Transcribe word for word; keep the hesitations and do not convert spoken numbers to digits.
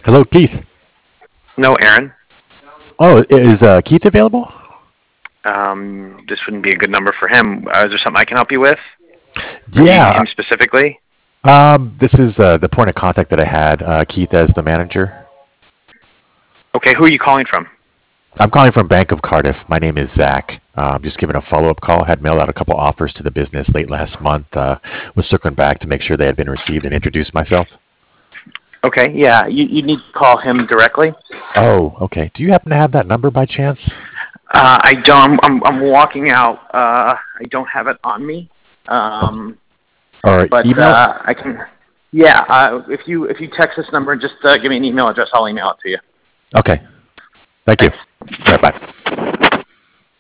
Hello, Keith. No, Aaron. Oh, is uh, Keith available? Um, this wouldn't be a good number for him. Uh, is there something I can help you with? Or he, Yeah. him specifically? Um, this is uh, the point of contact that I had, uh, Keith as the manager. Okay, who are you calling from? I'm calling from Bank of Cardiff. My name is Zach. Um, just giving a follow-up call. Had mailed out a couple offers to the business late last month. Uh, was circling back to make sure they had been received and introduce myself. Okay, yeah, you, you need to call him directly. Oh, okay. Do you happen to have that number by chance? Uh, I don't. I'm, I'm walking out. Uh, I don't have it on me. Oh, Um, or but email? uh, I can. Yeah. Uh, if you if you text this number, just uh, give me an email address. I'll email it to you. Okay. Thank you. Thanks. All right, bye.